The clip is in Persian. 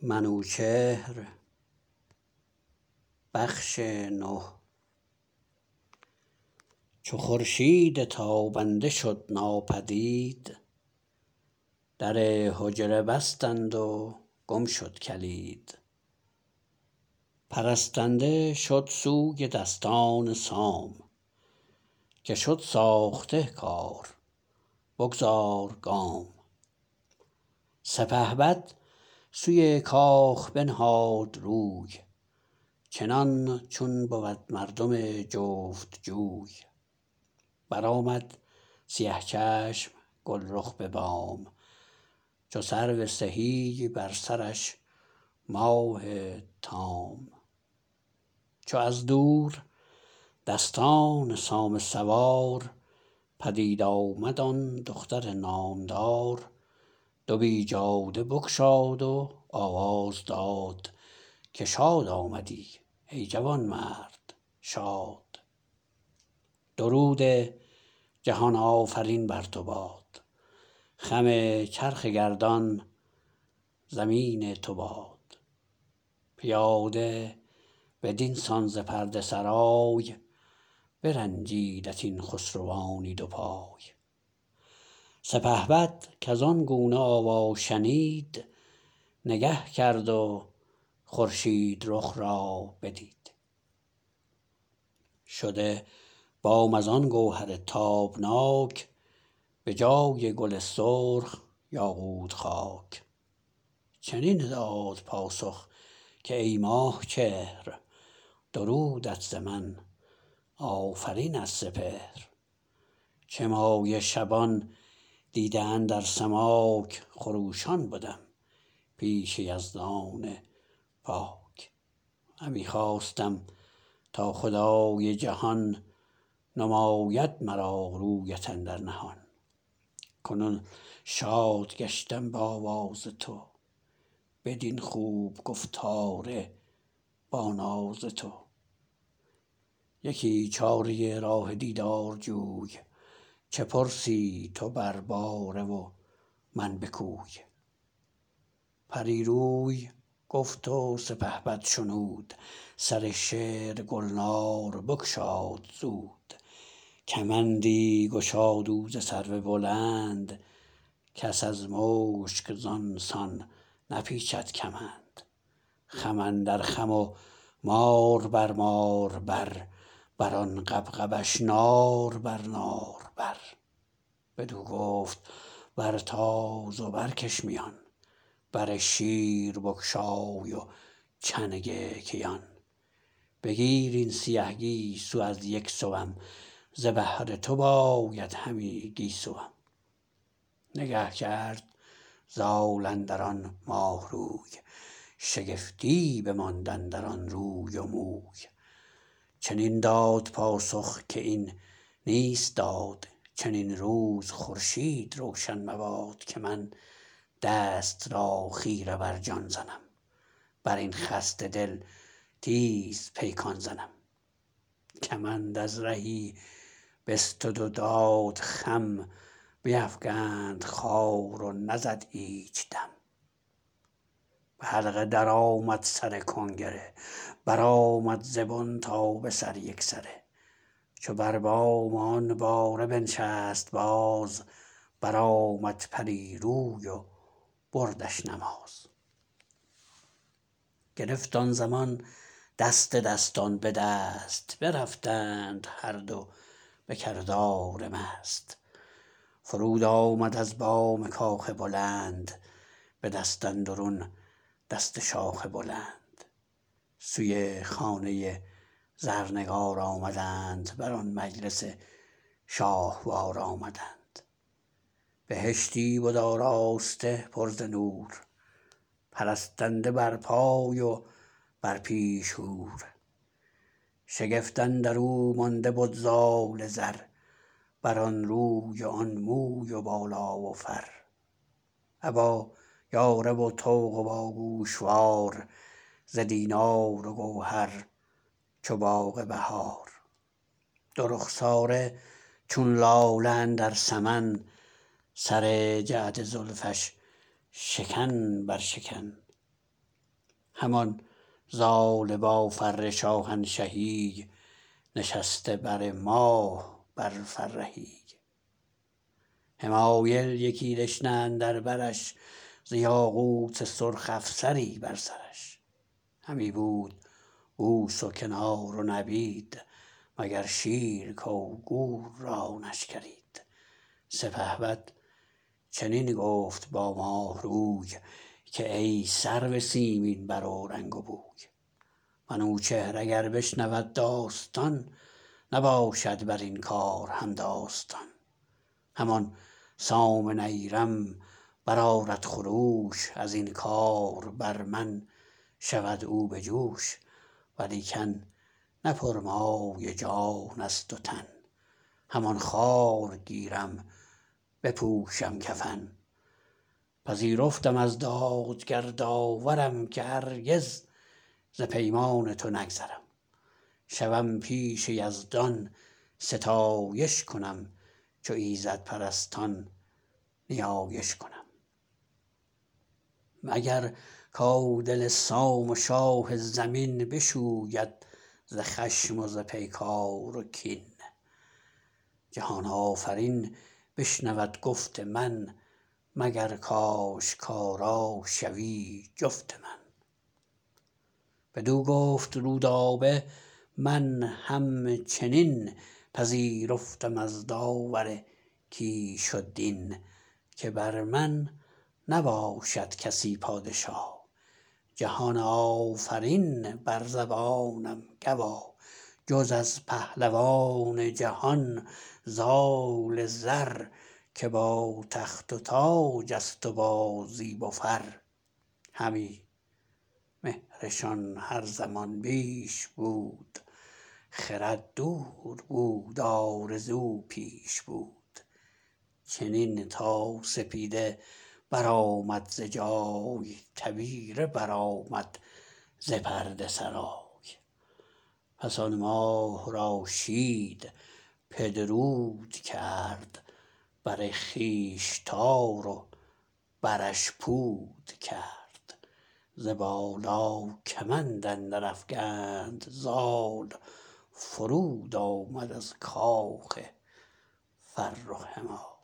منوچهر بخش 9. چو خورشید تابنده شد ناپدید، در حجره بستند و گم شد کلید. پرستنده شد سوی دستان سام، که شد ساخته کار بگذار گام. سپهبد سوی کاخ بنهاد روی، چنان چون بود مردم جفت جوی. برآمد سیه چشم گلرخ به بام، چو سرو سهی بر سرش ماه تام. چو از دور دستان سام سوار، پدید آمد آن دختر نامدار. دو بیجاده بگشاد و آواز داد، که شاد آمدی ای جوانمرد شاد. درود جهان آفرین بر تو باد، خم چرخ گردان زمین تو باد. پیاده بدین سان ز پرده سرای، برنجیدت این خسروانی دو پای. سپهبد کزان گونه آوا شنید، نگه کرد و خورشید رخ را بدید. شده بام از آن گوهر تابناک، به جای گل سرخ یاقوت خاک. چنین داد پاسخ که ای ماه چهر، درودت ز من آفرین از سپهر. چه مایه شبان دیده اندر سماک، خروشان بدم پیش یزدان پاک. همی خواستم تا خدای جهان، نماید مرا رویت اندر نهان. کنون شاد گشتم به آواز تو، بدین خوب گفتار با ناز تو. یکی چاره راه دیدار جوی، چه پرسی تو بر باره و من به کوی. پری روی گفت و سپهبد شنود، سر شعر گلنار بگشاد زود. کمندی گشاد او ز سرو بلند، کس از مشک زان سان نپیچد کمند. خم اندر خم و مار بر مار بر، بران غبغبش نار بر نار بر. بدو گفت برتاز و برکش میان، بر شیر بگشای و چنگ کیان. بگیر این سیه گیسو از یک سوم، ز بهر تو باید همی گیسوم. نگه کرد زال اندران ماه روی، شگفتی بماند اندران روی و موی. چنین داد پاسخ که این نیست داد، چنین روز خورشید روشن مباد. که من دست را خیره بر جان زنم، برین خسته دل تیز پیکان زنم. کمند از رهی بستد و داد خم، بیفگند خار و نزد ایچ دم. به حلقه درآمد سر کنگره، برآمد ز بن تا به سر یکسره. چو بر بام آن باره بنشست باز، برآمد پری روی و بردش نماز. گرفت آن زمان دست دستان به دست، برفتند هر دو به کردار مست. فرود آمد از بام کاخ بلند، به دست اندرون دست شاخ بلند. سوی خانه زرنگار آمدند، بران مجلس شاهوار آمدند. بهشتی بد آراسته پر ز نور، پرستنده بر پای و بر پیش حور. شگفت اندرو مانده بد زال زر، بران روی و آن موی و بالا و فر. ابا یاره و طوق و با گوشوار، ز دینار و گوهر چو باغ بهار. دو رخساره چون لاله اندر سمن، سر جعد زلفش شکن بر شکن. همان زال با فر شاهنشهی نشسته بر ماه بر فرهی. حمایل یکی دشنه اندر برش ز یاقوت سرخ افسری بر سرش. همی بود بوس و کنار و نبید مگر شیر کو گور را نشکرید. سپهبد چنین گفت با ماه روی که ای سرو سیمین بر و رنگ و بوی. منوچهر اگر بشنود داستان نباشد بر این کار همداستان. همان سام نیرم برآرد خروش از این کار بر من شود او به جوش. ولیکن نه پرمایه جان است و تن همان خوار گیرم بپوشم کفن. پذیرفتم از دادگر داورم که هرگز ز پیمان تو نگذرم. شوم پیش یزدان ستایش کنم چو ایزد پرستان نیایش کنم. مگر کاو دل سام و شاه زمین بشوید ز خشم و ز پیکار و کین. جهان آفرین بشنود گفت من مگر کاشکارا شوی جفت من. بدو گفت رودابه من هم چنین پذیرفتم از داور کیش و دین. که بر من نباشد کسی پادشا جهان آفرین بر زبانم گوا. جز از پهلوان جهان زال زر که با تخت و تاج است و با زیب و فر. همی مهرشان هر زمان بیش بود خرد دور بود آرزو پیش بود. چنین تا سپیده برآمد ز جای تبیره برآمد ز پرده سرای. پس آن ماه را شید پدرود کرد بر خویش تار و برش پود کرد. ز بالا کمند اندر افگند زال فرود آمد از کاخ فرخ همال.